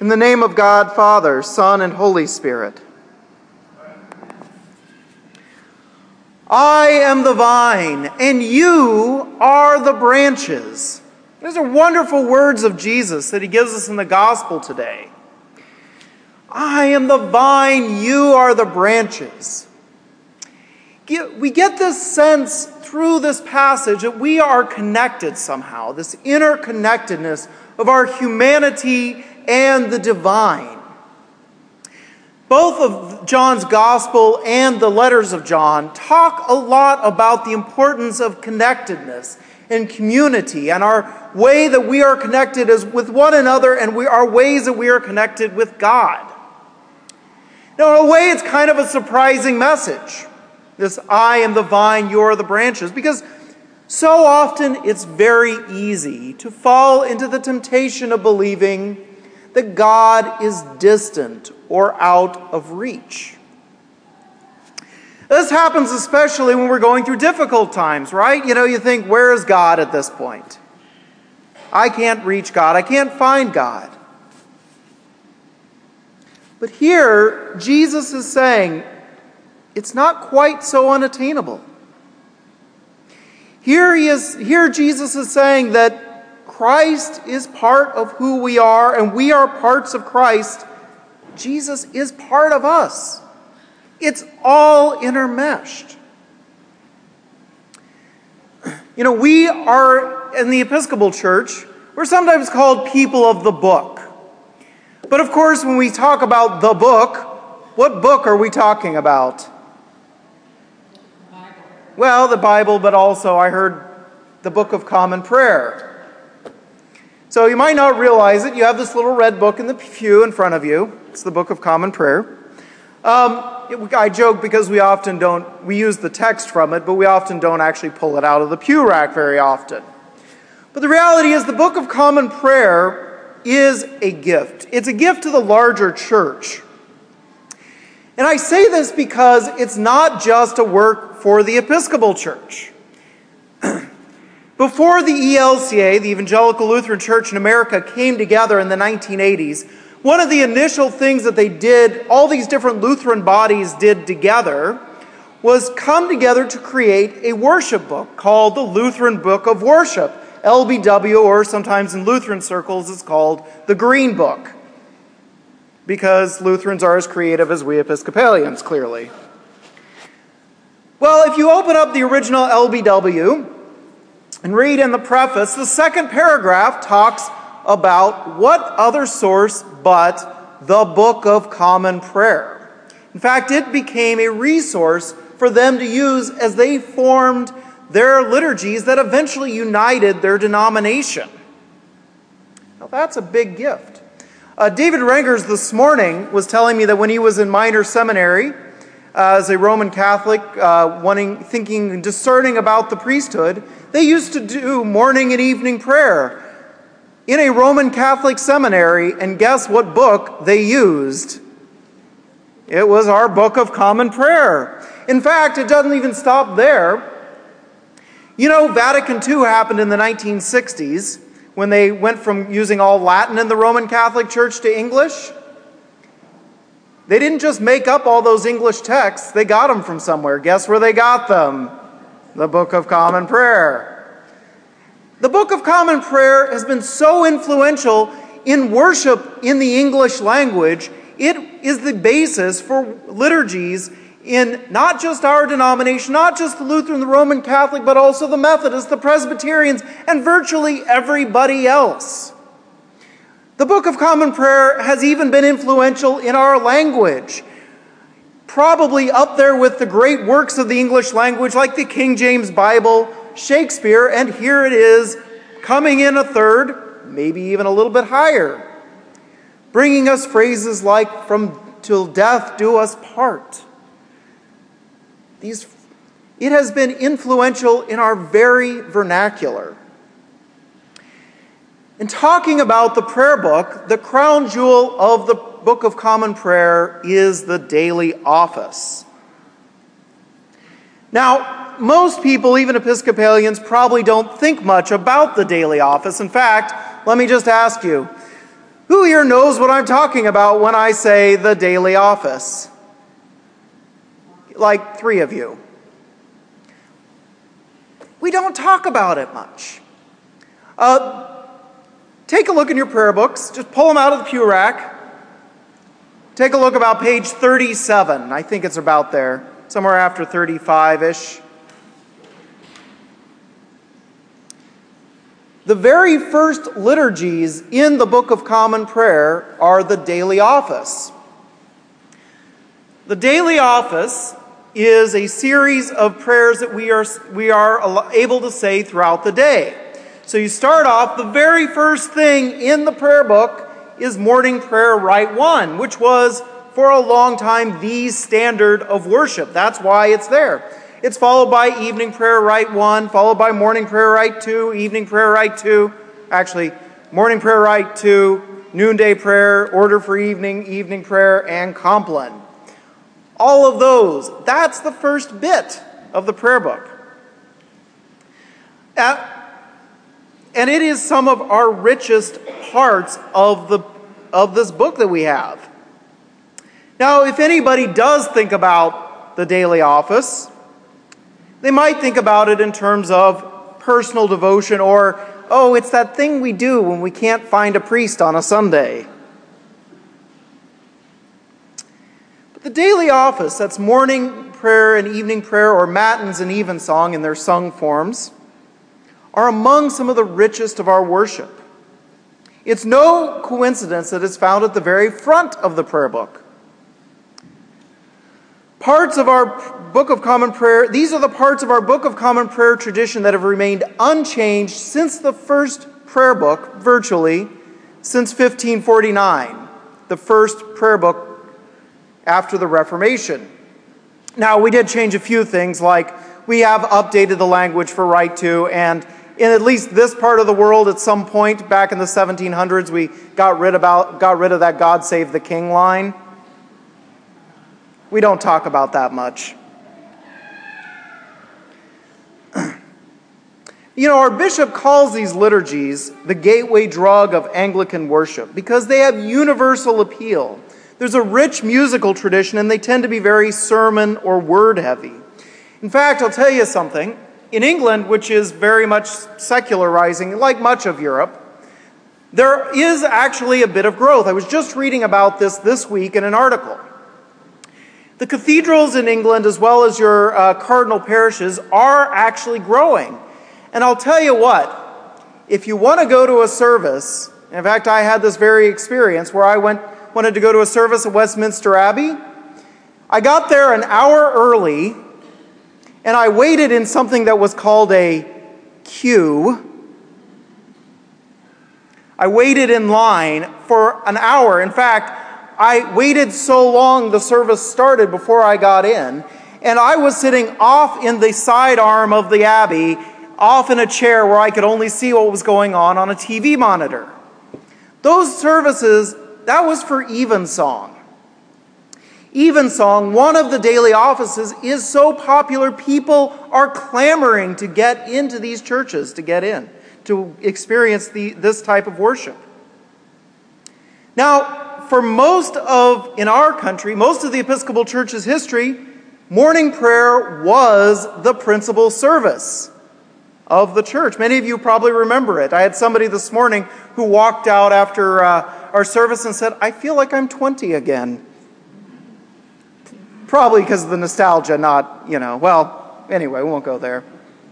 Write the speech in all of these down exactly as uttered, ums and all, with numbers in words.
In the name of God, Father, Son, and Holy Spirit. I am the vine, and you are the branches. These are wonderful words of Jesus that he gives us in the gospel today. I am the vine, you are the branches. We get this sense through this passage that we are connected somehow, this interconnectedness of our humanity and the divine. Both of John's gospel and the letters of John talk a lot about the importance of connectedness and community and our way that we are connected as with one another and we our ways that we are connected with God. Now, in a way, it's kind of a surprising message. This I am the vine, you are the branches, because so often it's very easy to fall into the temptation of believing that God is distant or out of reach. This happens especially when we're going through difficult times, right? You know, you think, where is God at this point? I can't reach God. I can't find God. But here, Jesus is saying, it's not quite so unattainable. Here he is, here Jesus is saying that Christ is part of who we are, and we are parts of Christ. Jesus is part of us. It's all intermeshed. You know, we are, in the Episcopal Church, we're sometimes called people of the book. But of course, when we talk about the book, what book are we talking about? Bible. Well, the Bible, but also I heard the Book of Common Prayer. So you might not realize it. You have this little red book in the pew in front of you. It's the Book of Common Prayer. Um, it, I joke because we often don't, we use the text from it, but we often don't actually pull it out of the pew rack very often. But the reality is the Book of Common Prayer is a gift. It's a gift to the larger church. And I say this because it's not just a work for the Episcopal Church. Before the E L C A, the Evangelical Lutheran Church in America, came together in the nineteen eighties, one of the initial things that they did, all these different Lutheran bodies did together, was come together to create a worship book called the Lutheran Book of Worship, L B W, or sometimes in Lutheran circles it's called the Green Book, because Lutherans are as creative as we Episcopalians, clearly. Well, if you open up the original L B W and read in the preface, the second paragraph talks about what other source but the Book of Common Prayer. In fact, it became a resource for them to use as they formed their liturgies that eventually united their denomination. Now, that's a big gift. Uh, David Rengers this morning was telling me that when he was in minor seminary, uh, as a Roman Catholic, uh, wanting, thinking, discerning about the priesthood, they used to do morning and evening prayer in a Roman Catholic seminary, and guess what book they used? It was our Book of Common Prayer. In fact, it doesn't even stop there. You know, Vatican Two happened in the nineteen sixties when they went from using all Latin in the Roman Catholic Church to English. They didn't just make up all those English texts. They got them from somewhere. Guess where they got them? The Book of Common Prayer. The Book of Common Prayer has been so influential in worship in the English language. It is the basis for liturgies in not just our denomination, not just the Lutheran, the Roman Catholic, but also the Methodists, the Presbyterians, and virtually everybody else. The Book of Common Prayer has even been influential in our language. Probably up there with the great works of the English language like the King James Bible, Shakespeare, and here it is coming in a third, maybe even a little bit higher, bringing us phrases like, "From till death do us part." These, it has been influential in our very vernacular. In talking about the prayer book, the crown jewel of the Book of Common Prayer is the daily office. Now, most people, even Episcopalians, probably don't think much about the daily office. In fact, let me just ask you, Who here knows what I'm talking about when I say the daily office? Like three of you. We don't talk about it much. Uh, take a look in your prayer books. Just pull them out of the pew rack. Take a look about page thirty-seven. I think it's about there. Somewhere after thirty-five-ish. The very first liturgies in the Book of Common Prayer are the daily office. The daily office is a series of prayers that we are, we are able to say throughout the day. So you start off, the very first thing in the prayer book is morning prayer rite one, which was for a long time the standard of worship. That's why it's there. It's followed by evening prayer rite one, followed by morning prayer rite two, evening prayer rite two. Actually, morning prayer rite two, noonday prayer, order for evening, evening prayer, and Compline. All of those, that's the first bit of the prayer book. At, and it is some of our richest parts of, the, of this book that we have. Now, if anybody does think about the daily office, they might think about it in terms of personal devotion or, oh, it's that thing we do when we can't find a priest on a Sunday. But the daily office, that's morning prayer and evening prayer, or matins and evensong in their sung forms, are among some of the richest of our worship. It's no coincidence that it's found at the very front of the prayer book. Parts of our Book of Common Prayer, these are the parts of our Book of Common Prayer tradition that have remained unchanged since the first prayer book, virtually, since fifteen forty-nine, the first prayer book after the Reformation. Now, we did change a few things, like we have updated the language for Rite two, and in at least this part of the world, at some point back in the seventeen hundreds, we got rid, about, got rid of that God Save the King line. We don't talk about that much. You know, our bishop calls these liturgies the gateway drug of Anglican worship because they have universal appeal. There's a rich musical tradition, and they tend to be very sermon or word heavy. In fact, I'll tell you something. In England, which is very much secularizing, like much of Europe, there is actually a bit of growth. I was just reading about this this week in an article. The cathedrals in England, as well as your uh, cardinal parishes, are actually growing. And I'll tell you what, if you want to go to a service, in fact, I had this very experience where I went wanted to go to a service at Westminster Abbey. I got there an hour early, and I waited in something that was called a queue. I waited in line for an hour. In fact, I waited so long the service started before I got in, and I was sitting off in the side arm of the Abbey, off in a chair where I could only see what was going on on a T V monitor. Those services, that was for evensong. Evensong, one of the daily offices, is so popular, people are clamoring to get into these churches, to get in, to experience the, this type of worship. Now, for most of, in our country, most of the Episcopal Church's history, morning prayer was the principal service of the church. Many of you probably remember it. I had somebody this morning who walked out after uh, our service and said, I feel like I'm twenty again. Probably because of the nostalgia, not, you know, well, anyway, we won't go there.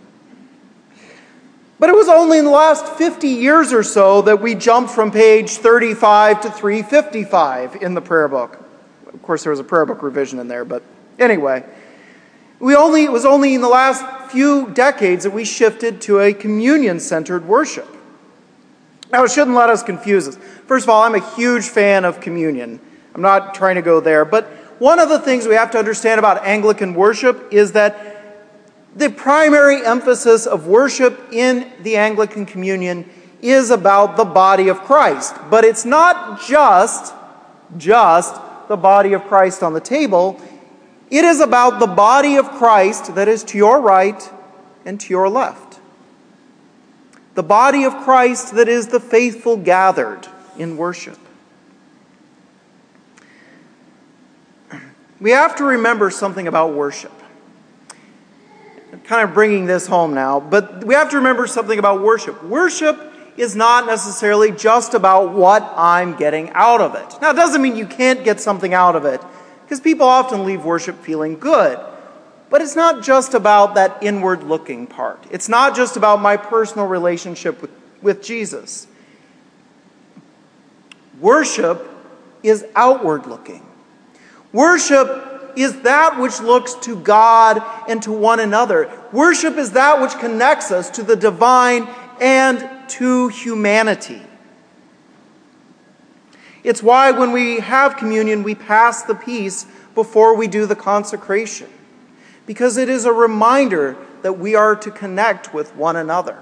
But it was only in the last fifty years or so that we jumped from page thirty-five to three fifty-five in the prayer book. Of course, there was a prayer book revision in there, but anyway. We only, it was only in the last few decades that we shifted to a communion-centered worship. Now, it shouldn't let us confuse us. First of all, I'm a huge fan of communion. I'm not trying to go there, but one of the things we have to understand about Anglican worship is that the primary emphasis of worship in the Anglican communion is about the body of Christ. But it's not just, just the body of Christ on the table. It is about the body of Christ that is to your right and to your left. The body of Christ that is the faithful gathered in worship. We have to remember something about worship. I'm kind of bringing this home now, but we have to remember something about worship. Worship is not necessarily just about what I'm getting out of it. Now, it doesn't mean you can't get something out of it, because people often leave worship feeling good. But it's not just about that inward-looking part. It's not just about my personal relationship with, with Jesus. Worship is outward-looking. Worship is that which looks to God and to one another. Worship is that which connects us to the divine and to humanity. It's why when we have communion, we pass the peace before we do the consecration, because it is a reminder that we are to connect with one another.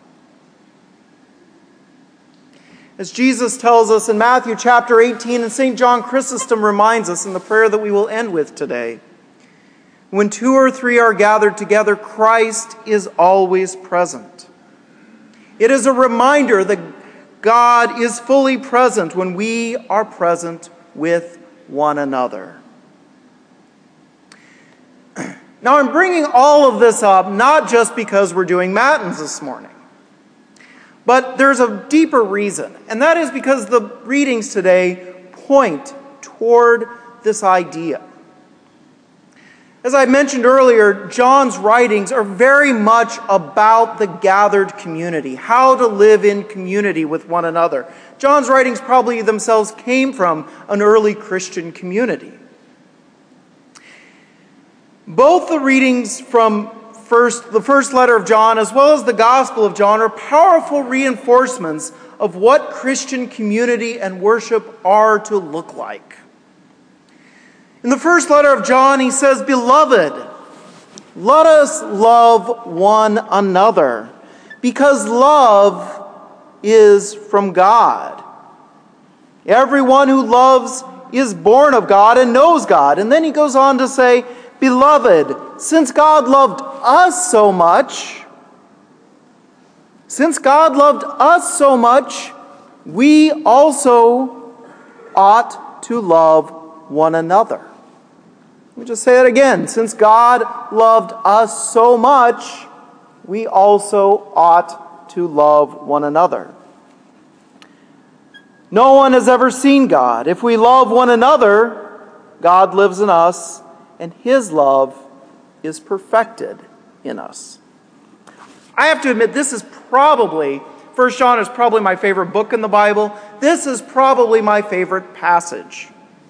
As Jesus tells us in Matthew chapter eighteen, and Saint John Chrysostom reminds us in the prayer that we will end with today, when two or three are gathered together, Christ is always present. It is a reminder that God is fully present when we are present with one another. Now, I'm bringing all of this up not just because we're doing Matins this morning, but there's a deeper reason, and that is because the readings today point toward this idea. As I mentioned earlier, John's writings are very much about the gathered community, how to live in community with one another. John's writings probably themselves came from an early Christian community. Both the readings from first, the first letter of John as well as the Gospel of John are powerful reinforcements of what Christian community and worship are to look like. In the first letter of John, he says, "Beloved, let us love one another, because love is from God. Everyone who loves is born of God and knows God." And then he goes on to say, "Beloved, since God loved us so much, since God loved us so much, we also ought to love one another." Let me just say that again. Since God loved us so much, we also ought to love one another. No one has ever seen God. If we love one another, God lives in us, and His love is perfected in us. I have to admit, this is probably, First John is probably my favorite book in the Bible. This is probably my favorite passage.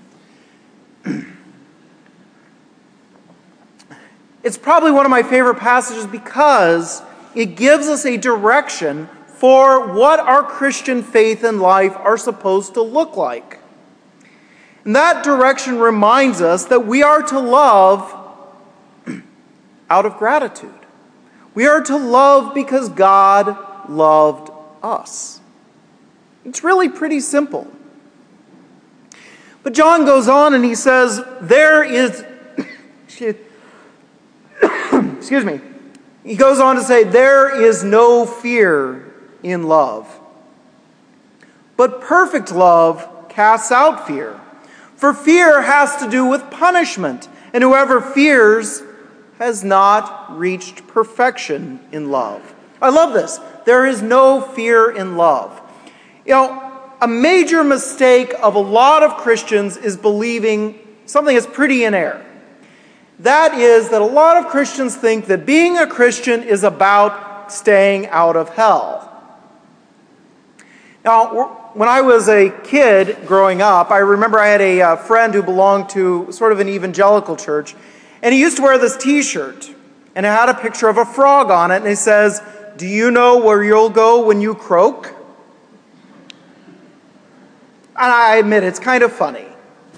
It's probably one of my favorite passages because it gives us a direction for what our Christian faith and life are supposed to look like. And that direction reminds us that we are to love out of gratitude. We are to love because God loved us. It's really pretty simple. But John goes on and he says, there is... Excuse me. He goes on to say, there is no fear in love. But perfect love casts out fear. For fear has to do with punishment, and whoever fears has not reached perfection in love. I love this. There is no fear in love. You know, a major mistake of a lot of Christians is believing something that's pretty in air. That is that a lot of Christians think that being a Christian is about staying out of hell. Now, when I was a kid growing up, I remember I had a uh, friend who belonged to sort of an evangelical church, and he used to wear this t-shirt, and it had a picture of a frog on it, and it says, "Do you know where you'll go when you croak?" And I admit, it's kind of funny.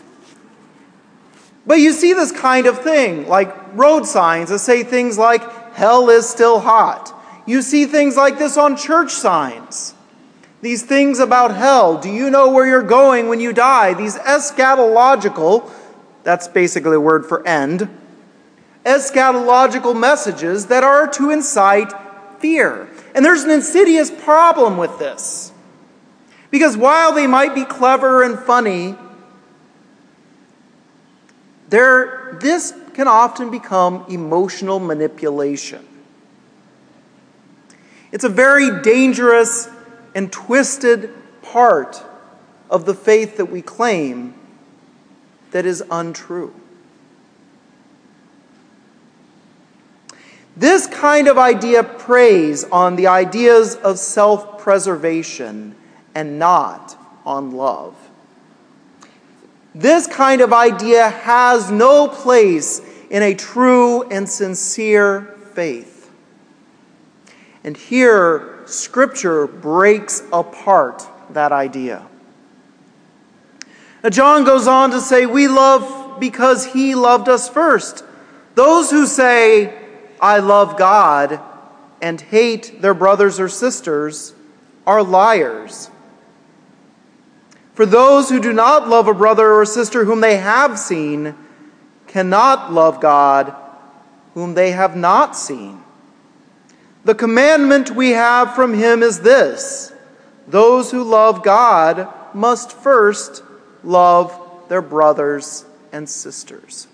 But you see this kind of thing, like road signs that say things like, "Hell is still hot." You see things like this on church signs. These things about hell. Do you know where you're going when you die? These eschatological, that's basically a word for end, eschatological messages that are to incite fear. And there's an insidious problem with this. Because while they might be clever and funny, there, this can often become emotional manipulation. It's a very dangerous and twisted part of the faith that we claim that is untrue. This kind of idea preys on the ideas of self-preservation and not on love. This kind of idea has no place in a true and sincere faith. And here, Scripture breaks apart that idea. Now, John goes on to say, we love because he loved us first. Those who say, I love God, and hate their brothers or sisters are liars. For those who do not love a brother or sister whom they have seen cannot love God whom they have not seen. The commandment we have from him is this: those who love God must first love their brothers and sisters.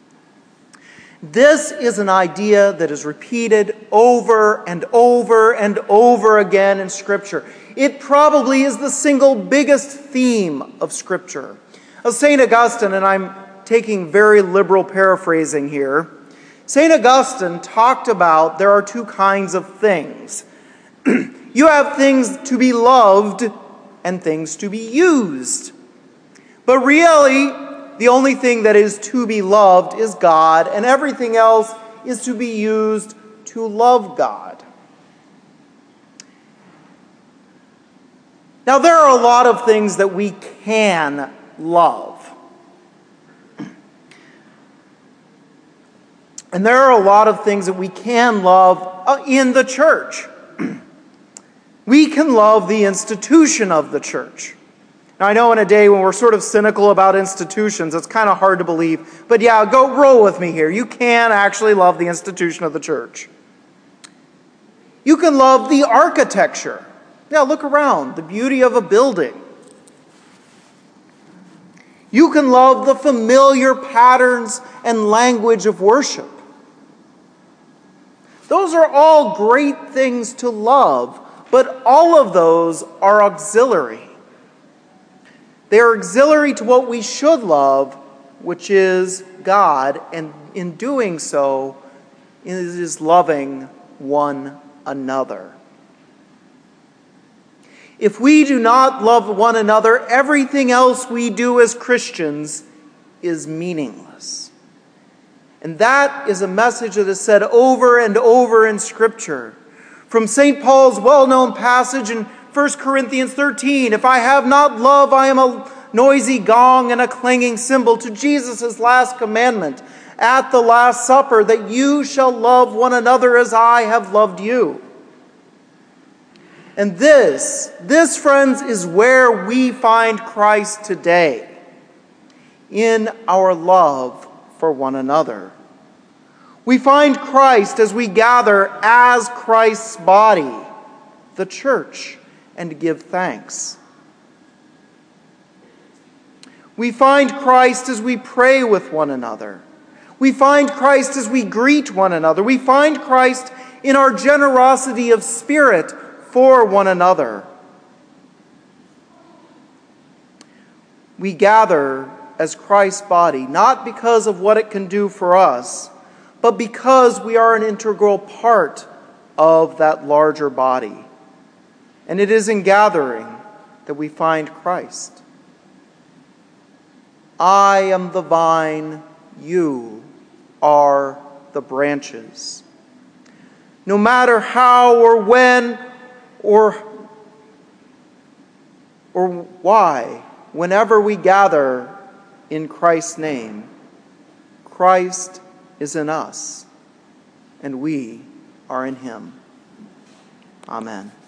This is an idea that is repeated over and over and over again in Scripture. It probably is the single biggest theme of Scripture. Saint Augustine, and I'm taking very liberal paraphrasing here, Saint Augustine talked about there are two kinds of things. You have things to be loved and things to be used. But really, the only thing that is to be loved is God, and everything else is to be used to love God. Now, there are a lot of things that we can love. And there are a lot of things that we can love in the church. We can love the institution of the church. Now, I know in a day when we're sort of cynical about institutions, it's kind of hard to believe. But yeah, go roll with me here. You can actually love the institution of the church. You can love the architecture. Yeah, look around. The beauty of a building. You can love the familiar patterns and language of worship. Those are all great things to love, but all of those are auxiliary. They are auxiliary to what we should love, which is God, and in doing so, it is loving one another. If we do not love one another, everything else we do as Christians is meaningless. And that is a message that is said over and over in Scripture. From Saint Paul's well-known passage in First Corinthians thirteen, if I have not love, I am a noisy gong and a clanging cymbal, to Jesus' last commandment at the Last Supper, that you shall love one another as I have loved you. And this, this, friends, is where we find Christ today, in our love for one another. We find Christ as we gather as Christ's body, the church, and give thanks. We find Christ as we pray with one another. We find Christ as we greet one another. We find Christ in our generosity of spirit for one another. We gather as Christ's body, not because of what it can do for us, but because we are an integral part of that larger body. And it is in gathering that we find Christ. I am the vine, you are the branches. No matter how or when or, or why, whenever we gather in Christ's name, Christ is in us, and we are in him. Amen.